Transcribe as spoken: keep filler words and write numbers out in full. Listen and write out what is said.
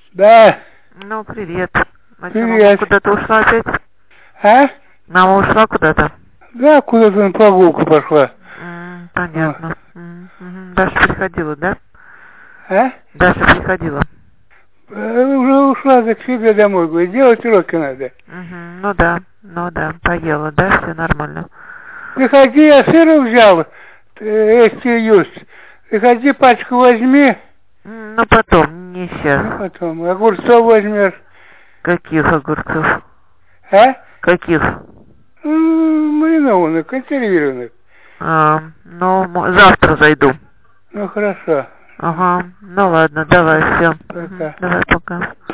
Да. Ну, привет. А что, Привет. мама куда-то ушла опять? А? Мама ушла куда-то? Да, куда-то на прогулку пошла. М, понятно. М, мгм. Даша приходила, да? А? Даша приходила. Э, Уже ушла за к себе домой. Говорит, делать уроки надо. Мгм. Ну да, ну да, поела, да, все нормально. Приходи, я сыра взял. Эсти Юст. Приходи, пачку возьми. М, Ну потом, не сейчас. Ну, потом. Огурцов возьмешь. Каких огурцов? А? Каких? М, Маринованных, консервированных. А, ну, мо- завтра зайду. Ну, хорошо. Ага, ну ладно, давай, все. Пока. Давай, пока.